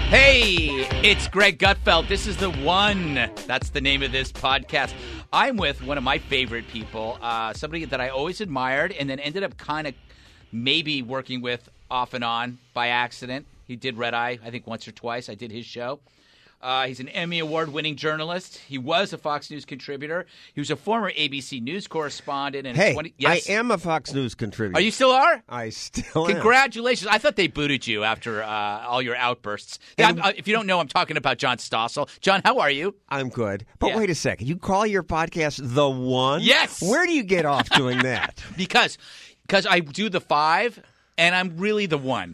Hey, it's Greg Gutfeld. This is The One. That's the name of this podcast. I'm with one of my favorite people, somebody that I always admired and then ended up kind of maybe working with off and on by accident. He did Red Eye, I think, once or twice. I did his show. He's an Emmy Award-winning journalist. He was a Fox News contributor. He was a former ABC News correspondent. And I am a Fox News contributor. Oh, you still are? I still am. Congratulations. I thought they booted you after all your outbursts. If you don't know, I'm talking about John Stossel. John, how are you? I'm good. But wait a second. You call your podcast The One? Yes. Where do you get off doing that? Because I do the 5, and I'm really the 1.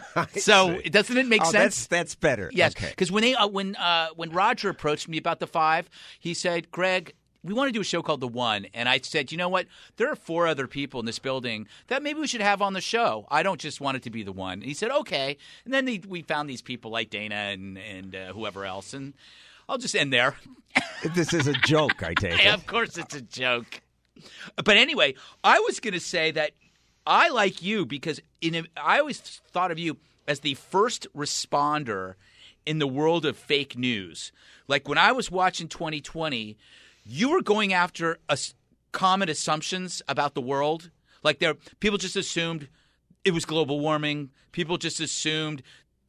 So doesn't it make sense? That's better. Yes, because when Roger approached me about the 5, he said, "Greg, we want to do a show called The One," and I said, "You know what? There are 4 other people in this building that maybe we should have on the show. I don't just want it to be the one." And he said, "Okay," and then we found these people like Dana and whoever else, and I'll just end there. This is a joke, I take it. Of course, it's a joke. But anyway, I was going to say that I like you because I always thought of you as the first responder in the world of fake news. Like when I was watching 2020, you were going after common assumptions about the world. Like people just assumed it was global warming. People just assumed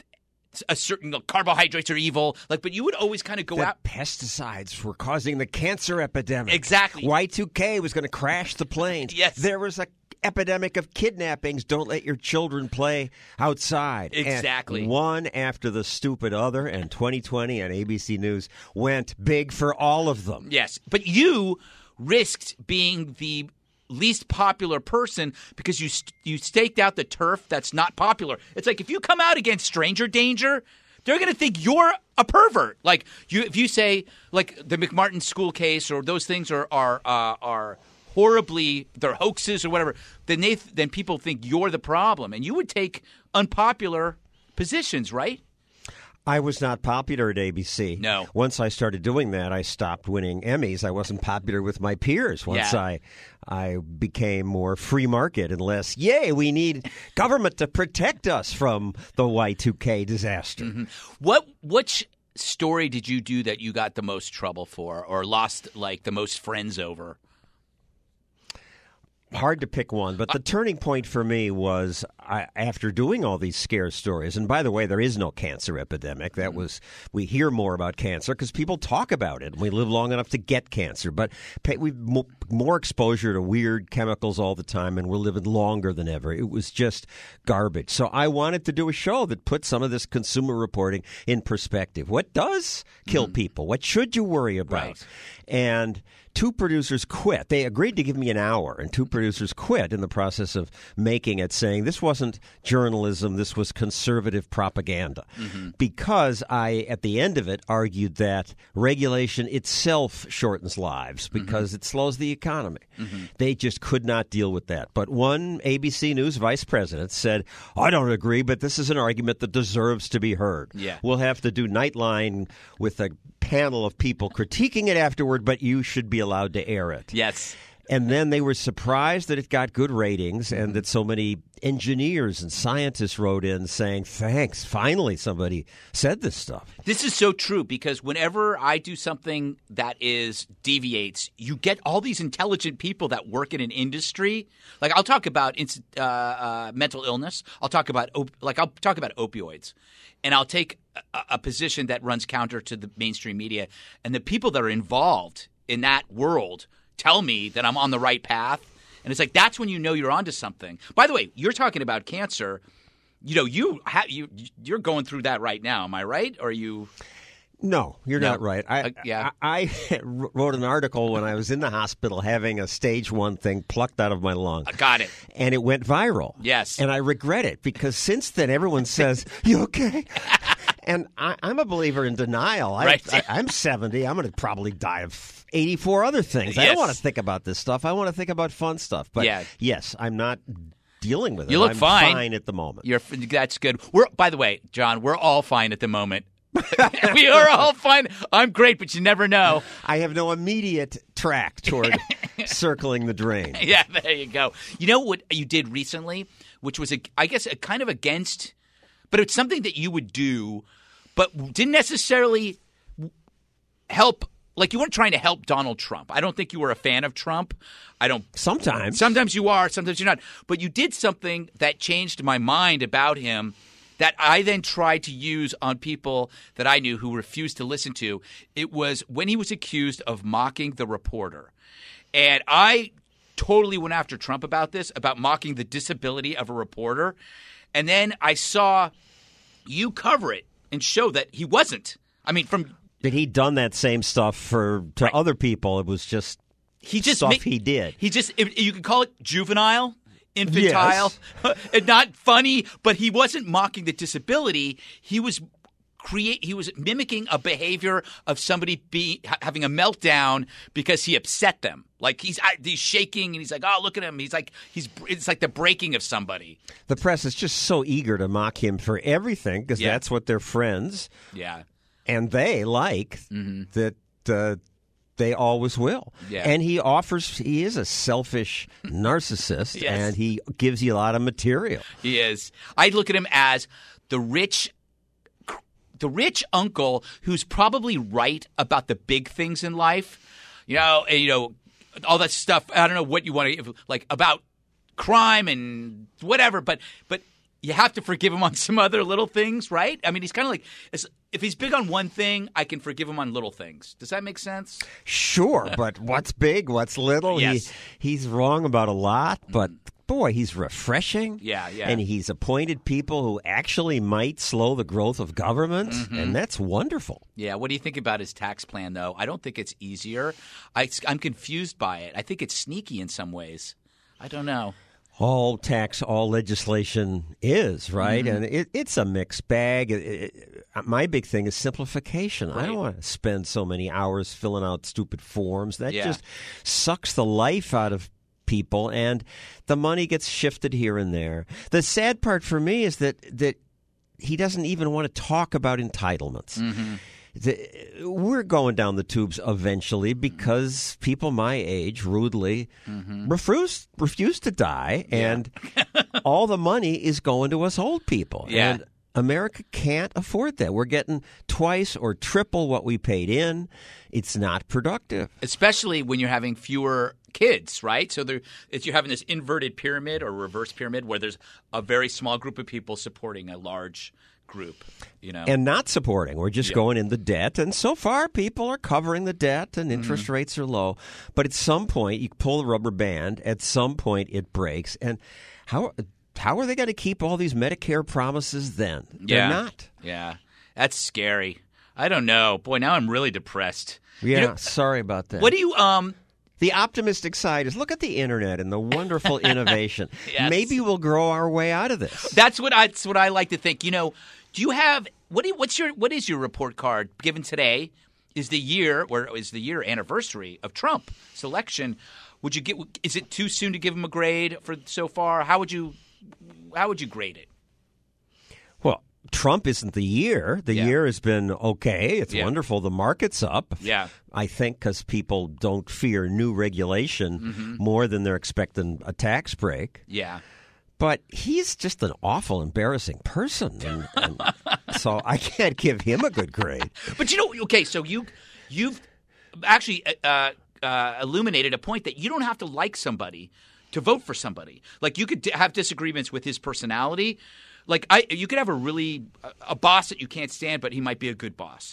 a certain carbohydrates are evil. But you would always kind of go out. Pesticides were causing the cancer epidemic. Exactly. Y2K was going to crash the planes. Yes. There was a epidemic of kidnappings. Don't let your children play outside. Exactly. And one after the stupid other, and 2020 and ABC News went big for all of them. Yes, but you risked being the least popular person because you staked out the turf that's not popular. It's like if you come out against stranger danger, they're going to think you're a pervert. Like if you say like the McMartin school case or those things are horribly, they're hoaxes or whatever, then people think you're the problem. And you would take unpopular positions, right? I was not popular at ABC. No. Once I started doing that, I stopped winning Emmys. I wasn't popular with my peers. Once I became more free market and less, we need government to protect us from the Y2K disaster. Mm-hmm. Which story did you do that you got the most trouble for or lost the most friends over? Hard to pick one, but the turning point for me was after doing all these scare stories. And by the way, there is no cancer epidemic. We hear more about cancer because people talk about it. We live long enough to get cancer, but we've more exposure to weird chemicals all the time, and we're living longer than ever. It was just garbage. So I wanted to do a show that put some of this consumer reporting in perspective. What does kill people? What should you worry about? Right. And 2 producers quit. They agreed to give me an hour, and 2 producers quit in the process of making it, saying this wasn't journalism, this was conservative propaganda. Mm-hmm. Because I, at the end of it, argued that regulation itself shortens lives because it slows the economy. Mm-hmm. They just could not deal with that. But one ABC News vice president said, I don't agree, but this is an argument that deserves to be heard. Yeah. We'll have to do Nightline with a panel of people critiquing it afterward, but you should be allowed to air it. Yes. And then they were surprised that it got good ratings and that so many engineers and scientists wrote in saying, thanks, finally somebody said this stuff. This is so true because whenever I do something that deviates, you get all these intelligent people that work in an industry. Like I'll talk about mental illness. I'll talk about opioids. And I'll take a position that runs counter to the mainstream media. And the people that are involved in that world tell me that I'm on the right path. And it's like that's when you know you're onto something. By the way, you're talking about cancer. You're going through that right now. Am I right? Or are you? No, you're not right. I wrote an article when I was in the hospital having a stage 1 thing plucked out of my lung. Got it. And it went viral. Yes. And I regret it because since then everyone says, you okay? And I'm a believer in denial. Right. I'm 70. I'm going to probably die of 84 other things. Yes. I don't want to think about this stuff. I want to think about fun stuff. But yes, I'm not dealing with it. You look I'm fine at the moment. That's good. By the way, John, we're all fine at the moment. We are all fine. I'm great, but you never know. I have no immediate track toward circling the drain. Yeah, there you go. You know what you did recently, which was, I guess, kind of against, but it's something that you would do, but didn't necessarily help. Like, you weren't trying to help Donald Trump. I don't think you were a fan of Trump. I don't. Sometimes. Sometimes you are. Sometimes you're not. But you did something that changed my mind about him that I then tried to use on people that I knew who refused to listen to. It was when he was accused of mocking the reporter. And I totally went after Trump about this, about mocking the disability of a reporter. And then I saw you cover it and show that he wasn't. I mean, from that he'd done that same stuff to Right. other people. It was just he just stuff he did. He just you could call it juvenile, infantile, and not funny. But he wasn't mocking the disability. He was mimicking a behavior of somebody having a meltdown because he upset them. Like he's shaking and he's like, oh, look at him. It's like the breaking of somebody. The press is just so eager to mock him for everything because that's what their friends. Yeah. And they like that they always will. Yeah. And he is a selfish narcissist, Yes. and he gives you a lot of material. He is. I look at him as the rich uncle who's probably right about the big things in life. All that stuff. I don't know what you want to like about crime and whatever, but you have to forgive him on some other little things, right? I mean, he's kind of like if he's big on one thing, I can forgive him on little things. Does that make sense? Sure, but what's big, what's little? Yes. He's wrong about a lot, but boy, he's refreshing. Yeah. And he's appointed people who actually might slow the growth of government, and that's wonderful. Yeah. What do you think about his tax plan, though? I don't think it's easier. I'm confused by it. I think it's sneaky in some ways. I don't know. All legislation is, right? And it's a mixed bag. My big thing is simplification. Right. I don't want to spend so many hours filling out stupid forms. That Yeah. just sucks the life out of people, and the money gets shifted here and there. The sad part for me is that he doesn't even want to talk about entitlements. We're going down the tubes eventually because people my age rudely refuse to die, and all the money is going to us old people. Yeah. And America can't afford that. We're getting twice or triple what we paid in. It's not productive. Especially when you're having fewer kids, right? So you're having this inverted pyramid or reverse pyramid where there's a very small group of people supporting a large group, And not supporting. We're just going into debt. And so far, people are covering the debt and interest rates are low. But at some point, you pull the rubber band. At some point, it breaks. And how are they going to keep all these Medicare promises then? They're not. Yeah. That's scary. I don't know. Boy, now I'm really depressed. Yeah, sorry about that. What do you The optimistic side is look at the internet and the wonderful innovation. Yes. Maybe we'll grow our way out of this. That's what I like to think. Do you have what is your report card given today? Is the year anniversary of Trump's election? Is it too soon to give him a grade for so far? How would you grade it? Well, Trump isn't the year. The year has been okay. It's wonderful. The market's up. Yeah. I think because people don't fear new regulation more than they're expecting a tax break. Yeah. But he's just an awful, embarrassing person. And so I can't give him a good grade. But okay, so you've actually illuminated a point that you don't have to like somebody to vote for somebody. Like you could have disagreements with his personality. Like you could have a boss that you can't stand, but he might be a good boss.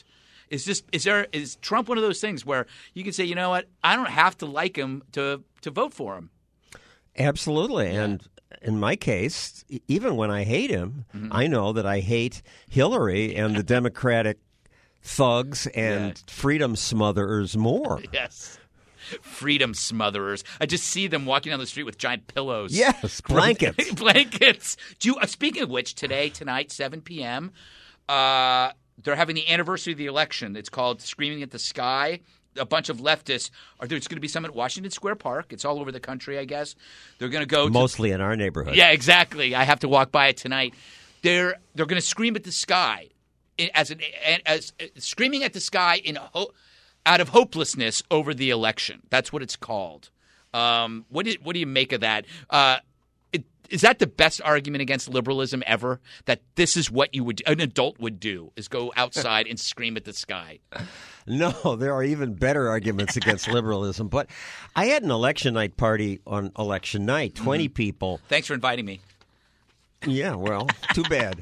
Is Trump one of those things where you can say, you know what, I don't have to like him to vote for him? Absolutely. Yeah. And in my case, even when I hate him, I know that I hate Hillary and the Democratic thugs and freedom smotherers more. Yes. Freedom smotherers. I just see them walking down the street with giant pillows. Yes, blankets. Blankets. Speaking of which, tonight, 7 p.m., they're having the anniversary of the election. It's called Screaming at the Sky. A bunch of leftists there's going to be some at Washington Square Park. It's all over the country, I guess. They're going to go mostly in our neighborhood. Yeah, exactly. I have to walk by it tonight. They're going to scream at the sky as screaming at the sky out of hopelessness over the election. That's what it's called. What do you make of that? Is that the best argument against liberalism ever? That this is what an adult would do, is go outside and scream at the sky? No, there are even better arguments against liberalism. But I had an election night party on election night, 20 people. Thanks for inviting me. Yeah, well, too bad.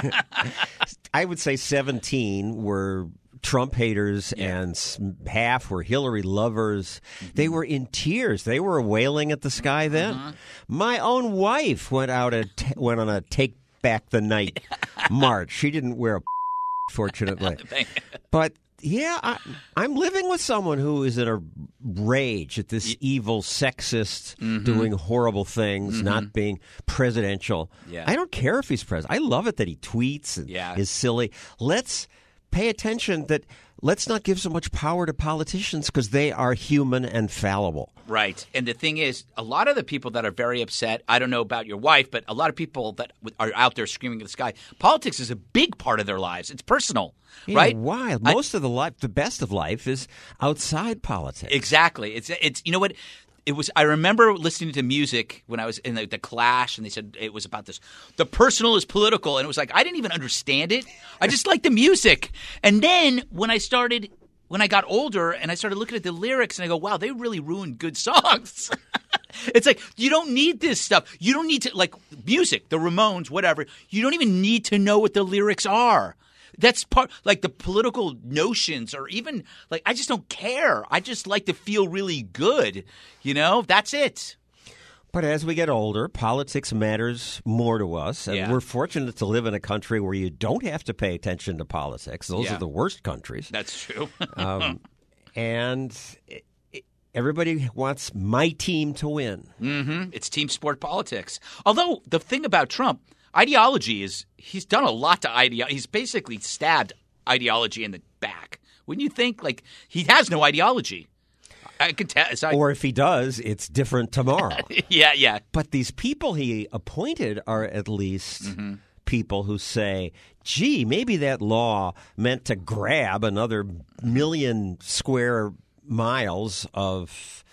I would say 17 were Trump haters and half were Hillary lovers. They were in tears. They were wailing at the sky then. My own wife went on a Take Back the Night march. She didn't wear a fortunately. But yeah, I'm living with someone who is in a rage at this evil sexist doing horrible things, not being presidential. Yeah. I don't care if he's president. I love it that he tweets and is silly. Let's pay attention that let's not give so much power to politicians because they are human and fallible. Right. And the thing is, a lot of the people that are very upset, I don't know about your wife, but a lot of people that are out there screaming at the sky, politics is a big part of their lives. It's personal, right? Why? Most of the best of life is outside politics. Exactly. It's you know what? I remember listening to music when I was in the Clash, and they said it was about this. The personal is political, and it was like I didn't even understand it. I just liked the music. And then when I got older, and I started looking at the lyrics, and I go, "Wow, they really ruined good songs." It's like you don't need this stuff. You don't need to like music, the Ramones, whatever. You don't even need to know what the lyrics are. That's part like the political notions or even like I just don't care. I just like to feel really good. You know, that's it. But as we get older, politics matters more to us. And we're fortunate to live in a country where you don't have to pay attention to politics. Those are the worst countries. That's true. And everybody wants my team to win. It's team sport politics. Although the thing about Trump, ideology is he's done a lot to ideology. He's basically stabbed ideology in the back. Wouldn't you think? Like he has no ideology. I could tell. Or if he does, it's different tomorrow. Yeah. But these people he appointed are at least people who say, gee, maybe that law meant to grab another 1,000,000 square miles of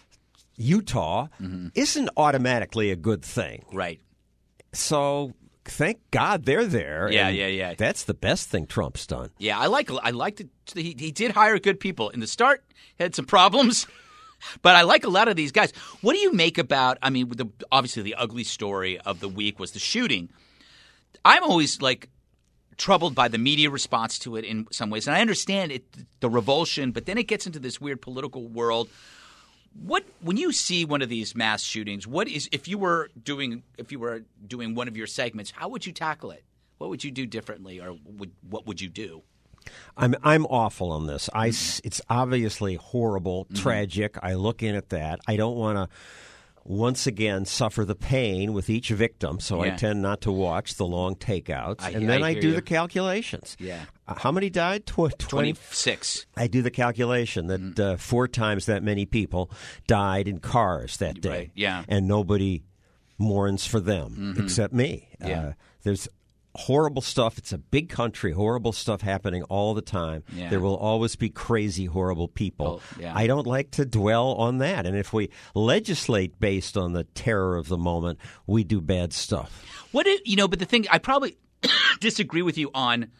Utah isn't automatically a good thing. Right. So thank God they're there. Yeah. That's the best thing Trump's done. Yeah, I liked it. He did hire good people. In the start, had some problems, but I like a lot of these guys. What do you make about, I mean, obviously the ugly story of the week was the shooting. I'm always like troubled by the media response to it in some ways. And I understand the revulsion, but then it gets into this weird political world. When you see one of these mass shootings, if you were doing one of your segments, how would you tackle it? What would you do differently, or what would you do? I'm awful on this. It's obviously horrible, tragic. I look in at that. I don't want to once again suffer the pain with each victim, so I tend not to watch the long takeouts. And then I do the calculations. Yeah. How many died? 26. I do the calculation that 4 times that many people died in cars that day. Right. Yeah. And nobody mourns for them except me. Yeah. There's horrible stuff. It's a big country. Horrible stuff happening all the time. Yeah. There will always be crazy, horrible people. Oh, yeah. I don't like to dwell on that. And if we legislate based on the terror of the moment, we do bad stuff. But the thing, I probably disagree with you on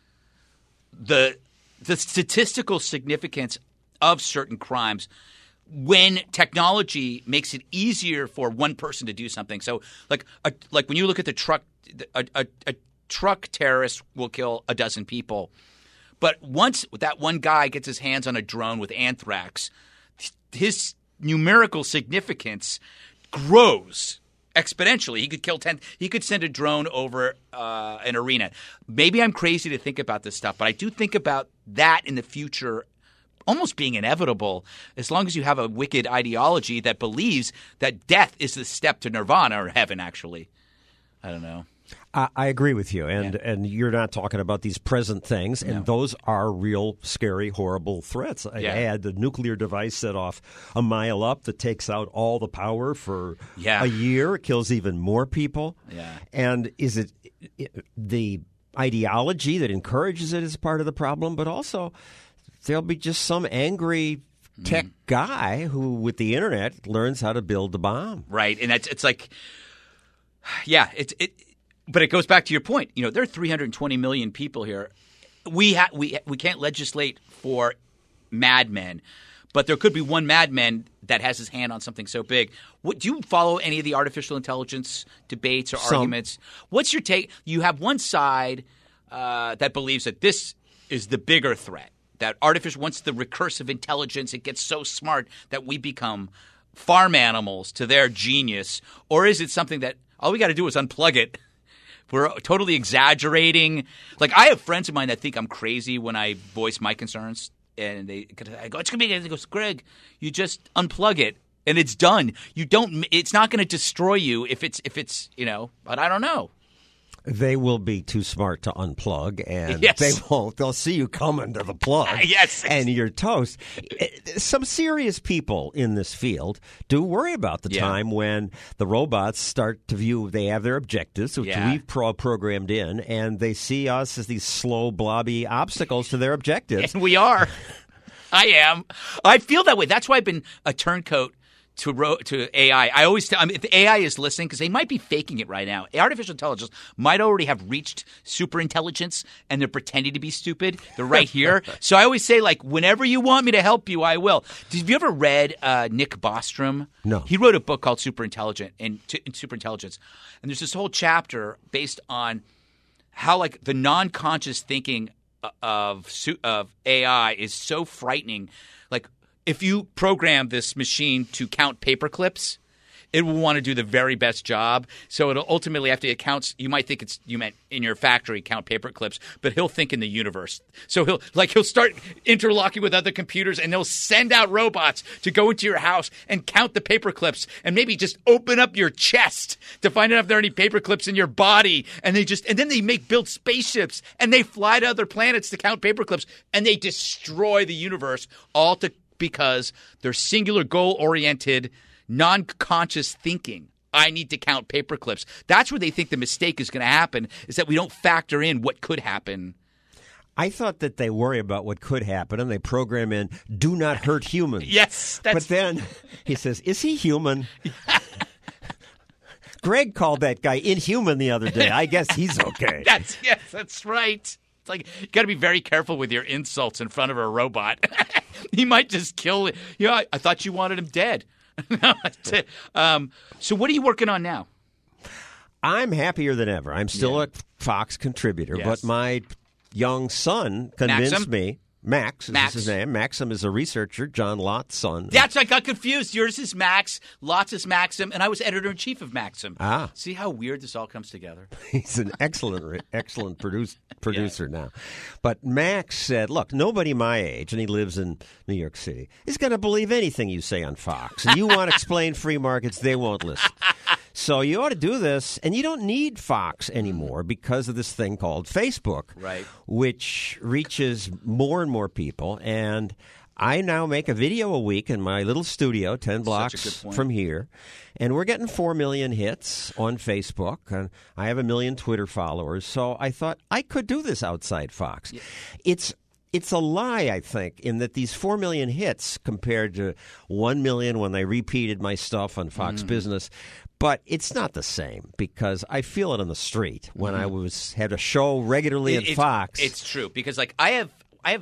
the statistical significance of certain crimes when technology makes it easier for one person to do something. So, like when you look at the truck, a truck terrorist will kill a dozen people. But once that one guy gets his hands on a drone with anthrax, his numerical significance grows exponentially. He could kill 10. He could send a drone over an arena. Maybe I'm crazy to think about this stuff, but I do think about that in the future almost being inevitable as long as you have a wicked ideology that believes that death is the step to nirvana or heaven, actually. I don't know. I agree with you, and you're not talking about these present things, and those are real, scary, horrible threats. I had the nuclear device set off a mile up that takes out all the power for a year. It kills even more people. Yeah. And is it the ideology that encourages it is part of the problem, but also there'll be just some angry tech guy who, with the internet, learns how to build the bomb. Right, and it's like Yeah, but it goes back to your point. There are 320 million people here. We can't legislate for madmen, but there could be one madman that has his hand on something so big. Do you follow any of the artificial intelligence debates or arguments? What's your take? You have one side that believes that this is the bigger threat, that once the recursive intelligence, it gets so smart that we become farm animals to their genius, or is it something that all we got to do is unplug it? We're totally exaggerating. Like, I have friends of mine that think I'm crazy when I voice my concerns, and I go, "It's gonna be." He goes, "Greg, you just unplug it, and it's done. It's not going to destroy you if it's But I don't know. They will be too smart to unplug, and Yes. they won't. They'll see you coming to the plug, Yes. and you're toast. Some serious people in this field do worry about the time when the robots start to view, they have their objectives, which we've programmed in, and they see us as these slow, blobby obstacles to their objectives. And we are. I am. I feel that way. That's why I've been a turncoat to AI. I always tell if the AI is listening, because they might be faking it right now. Artificial intelligence might already have reached super intelligence, and they're pretending to be stupid. They're right here. So I always say, like, whenever you want me to help you, I will. Have you ever read Nick Bostrom? No. He wrote a book called Superintelligence, and there's this whole chapter based on how, like, the non-conscious thinking of AI is so frightening. Like, if you program this machine to count paper clips, it will want to do the very best job. So it'll ultimately have to account. You might think you meant in your factory count paper clips, but he'll think in the universe. So he'll start interlocking with other computers, and they'll send out robots to go into your house and count the paper clips, and maybe just open up your chest to find out if there are any paper clips in your body. And then they build spaceships, and they fly to other planets to count paper clips, and they destroy the universe because they're singular goal-oriented, non-conscious thinking. I need to count paper clips. That's where they think the mistake is going to happen, is that we don't factor in what could happen. I thought that they worry about what could happen, and they program in, do not hurt humans. Yes. But then he says, is he human? Greg called that guy inhuman the other day. I guess he's okay. That's right. It's like, you got to be very careful with your insults in front of a robot. He might just kill it. I thought you wanted him dead. So what are you working on now? I'm happier than ever. I'm still a Fox contributor, but my young son convinced me. Max is his name. Maxim is a researcher, John Lott's son. That's I got confused. Yours is Max, Lott's is Maxim, and I was editor-in-chief of Maxim. Ah. See how weird this all comes together? He's an excellent producer now. But Max said, look, nobody my age, and he lives in New York City, is going to believe anything you say on Fox. And you want to explain free markets, they won't listen. So you ought to do this, and you don't need Fox anymore because of this thing called Facebook, right, which reaches more and more people. And I now make a video a week in my little studio 10 blocks from here, and we're getting 4 million hits on Facebook, and I have 1 million Twitter followers. So I thought I could do this outside Fox. Yeah. It's a lie, I think, in that these 4 million hits compared to 1 million when they repeated my stuff on Fox Business. But it's not the same because I feel it on the street when I had a show regularly at Fox. It's true because like I have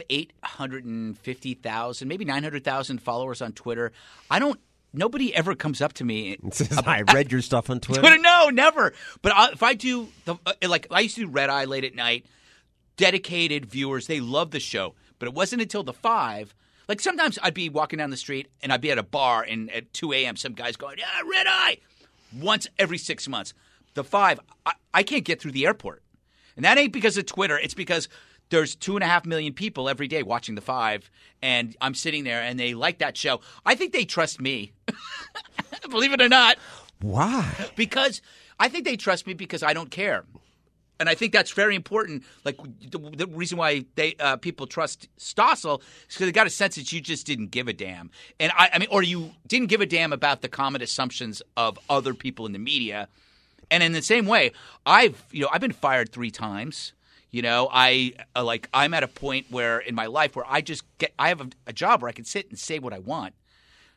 850,000, maybe 900,000 followers on Twitter. Nobody ever comes up to me and says, I read your stuff on Twitter. No, never. But if I do I used to do Red Eye late at night. Dedicated viewers, they love the show. But it wasn't until the 5. Like sometimes I'd be walking down the street and I'd be at a bar and at 2 a.m. some guy's going, Red Eye. Once every 6 months. The 5, I can't get through the airport. And that ain't because of Twitter. It's because there's 2.5 million people every day watching the 5, and I'm sitting there, and they like that show. I think they trust me. Believe it or not. Why? Because I think they trust me because I don't care. And I think that's very important. Like the reason why people trust Stossel is because they got a sense that you just didn't give a damn, and I mean, or you didn't give a damn about the common assumptions of other people in the media. And in the same way, I've been fired 3 times. I'm at a point where in my life where I have a job where I can sit and say what I want.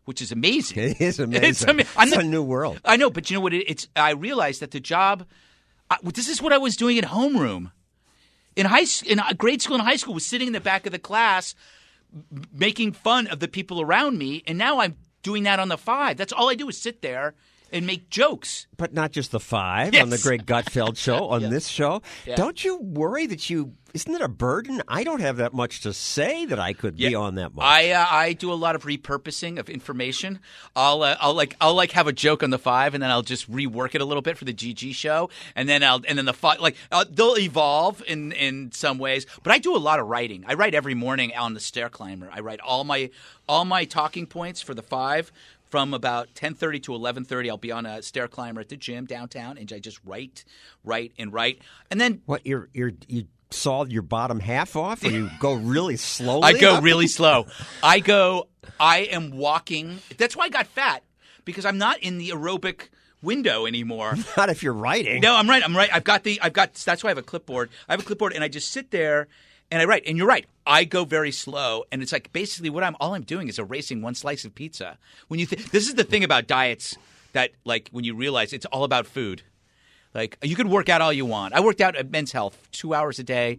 which is amazing. It is amazing. It's a new world. I know, but you know what? I realized that the job. This is what I was doing at homeroom. In grade school and high school, was sitting in the back of the class, making fun of the people around me, and now I'm doing that on the 5. That's all I do is sit there and make jokes. But not just the 5 Yes. on the Greg Gutfeld show, on this show. Yeah. Don't you worry that isn't it a burden? I don't have that much to say that I could be on that much. I do a lot of repurposing of information. I'll have a joke on the 5, and then I'll just rework it a little bit for the GG show, and then the 5 they'll evolve in some ways. But I do a lot of writing. I write every morning on the Stair Climber. I write all my talking points for the 5. From about 10:30 to 11:30, I'll be on a stair climber at the gym downtown, and I just write. And then what you saw your bottom half off, or you go really slowly? I go really slow. I am walking. That's why I got fat, because I'm not in the aerobic window anymore. Not if you're writing. No, I'm right. That's why I have a clipboard. And I just sit there and I write. And you're right. I go very slow, and it's like basically all I'm doing is erasing one slice of pizza. When this is the thing about diets that, like, when you realize it's all about food. Like, you could work out all you want. I worked out at Men's Health 2 hours a day.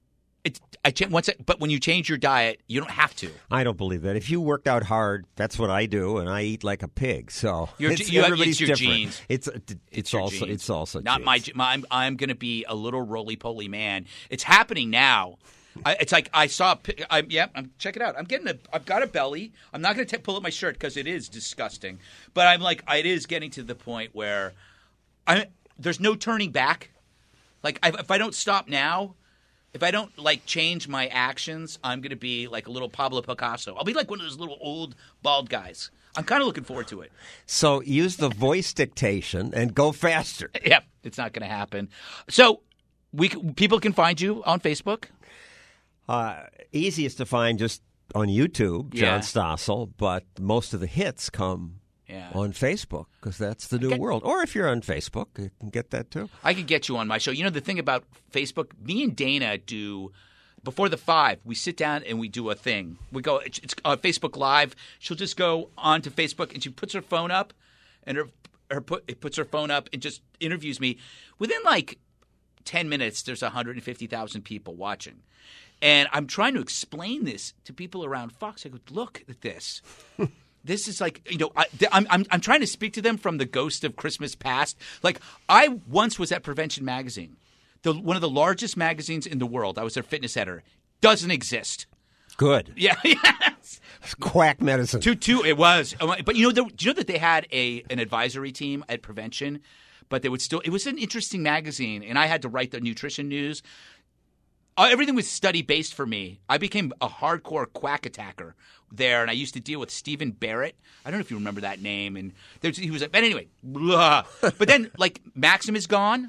But when you change your diet, you don't have to. I don't believe that. If you worked out hard, that's what I do, and I eat like a pig. So everybody's it's your different. Genes. It's also not genes. I'm going to be a little roly-poly man. It's happening now. It's like I saw. Check it out. I've got a belly. I'm not going to pull up my shirt because it is disgusting. But I'm like, it is getting to the point where there's no turning back. Like, if I don't stop now, if I don't change my actions, I'm going to be like a little Pablo Picasso. I'll be like one of those little old bald guys. I'm kind of looking forward to it. So use the voice dictation and go faster. Yep, it's not going to happen. So people can find you on Facebook. Easiest to find just on YouTube, John Yeah. Stossel, but most of the hits come on Facebook because that's the new world. Or if you're on Facebook, you can get that too. I could get you on my show. You know, the thing about Facebook, me and Dana do before the 5, we sit down and we do a thing. We go, it's Facebook Live. She'll just go onto Facebook and she puts her phone up, and it puts her phone up and just interviews me. Within 10 minutes, there's 150,000 people watching. And I'm trying to explain this to people around Fox. I go, look at this. This is I'm trying to speak to them from the ghost of Christmas past. Like, I once was at Prevention Magazine, one of the largest magazines in the world. I was their fitness editor. Doesn't exist. Good. Yeah. Yes. Quack medicine. It was. But do you know that they had an advisory team at Prevention? But they would still. It was an interesting magazine, and I had to write the nutrition news. Everything was study-based for me. I became a hardcore quack attacker there, and I used to deal with Stephen Barrett. I don't know if you remember that name. And he was like, but anyway, blah. But then, Maxim is gone.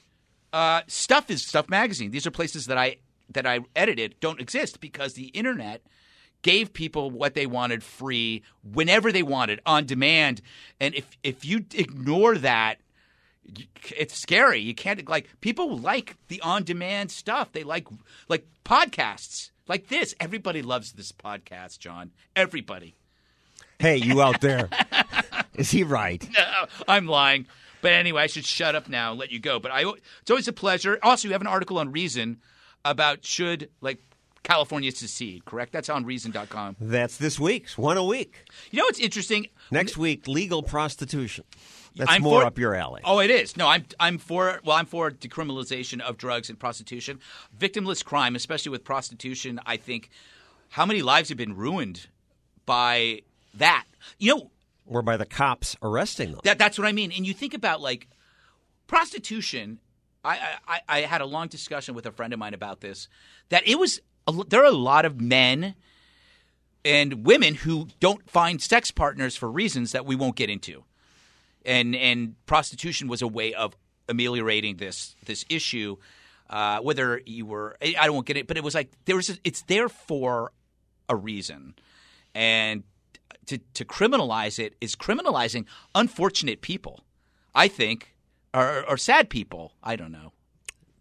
Stuff magazine. These are places that I edited don't exist because the internet gave people what they wanted free whenever they wanted, on demand. And if you ignore that, it's scary. You can't people like the on-demand stuff. They like podcasts like this. Everybody loves this podcast, John. Everybody. Hey, you out there? Is he right? No, I'm lying. But anyway, I should shut up now and let you go. But it's always a pleasure. Also, you have an article on Reason about should California secede, correct? That's on Reason.com. That's this week's one a week. You know what's interesting? Next week, legal prostitution. That's I'm more for, up your alley. Oh, it is. No, I'm for decriminalization of drugs and prostitution. Victimless crime, especially with prostitution, I think how many lives have been ruined by that? Or by the cops arresting them. That's what I mean. And you think about prostitution. I had a long discussion with a friend of mine about this, that there are a lot of men and women who don't find sex partners for reasons that we won't get into. And prostitution was a way of ameliorating this issue. Whether you were, I won't get it, but it was it's there for a reason, and to criminalize it is criminalizing unfortunate people, I think, or sad people. I don't know.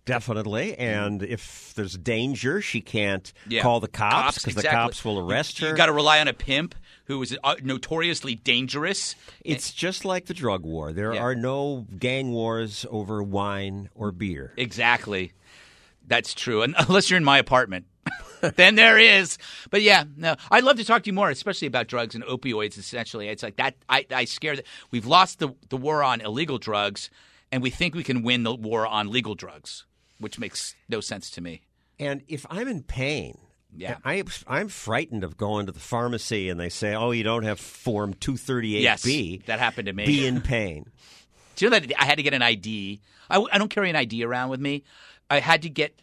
Definitely. And if there's danger, she can't Yeah. call the cops because exactly. the cops will arrest her. You got to rely on a pimp who is notoriously dangerous. It's just like the drug war. There Yeah. are no gang wars over wine or beer. Exactly. That's true. And unless you're in my apartment. Then there is. But yeah, no. I'd love to talk to you more, especially about drugs and opioids, essentially. It's like that. I scare that we've lost the war on illegal drugs, and we think we can win the war on legal drugs, which makes no sense to me. And if I'm in pain, Yeah. I'm frightened of going to the pharmacy and they say, oh, you don't have Form 238B. Yes, that happened to me. Be in pain. Do you know that I had to get an ID? I don't carry an ID around with me. I had to get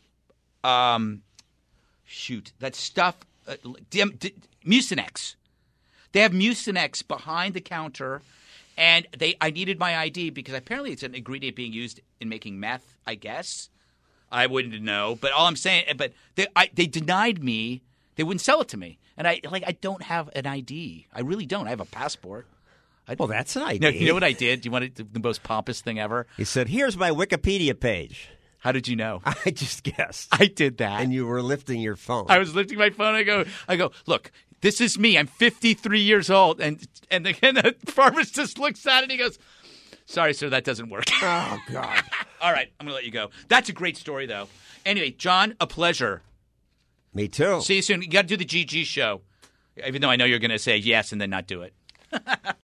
that stuff, Mucinex. They have Mucinex behind the counter, and I needed my ID because apparently it's an ingredient being used in making meth, I guess. I wouldn't know, but all I'm saying, but they denied me. They wouldn't sell it to me, and I don't have an ID. I really don't. I have a passport. Well, that's an ID. No, you know what I did? Do you want the most pompous thing ever? He said, here's my Wikipedia page. How did you know? I just guessed. I did that. And you were lifting your phone. I was lifting my phone. I go, look, this is me. I'm 53 years old. And the pharmacist just looks at it and he goes, sorry, sir, that doesn't work. Oh, God. All right, I'm going to let you go. That's a great story, though. Anyway, John, a pleasure. Me too. See you soon. You got to do the GG show, even though I know you're going to say yes and then not do it.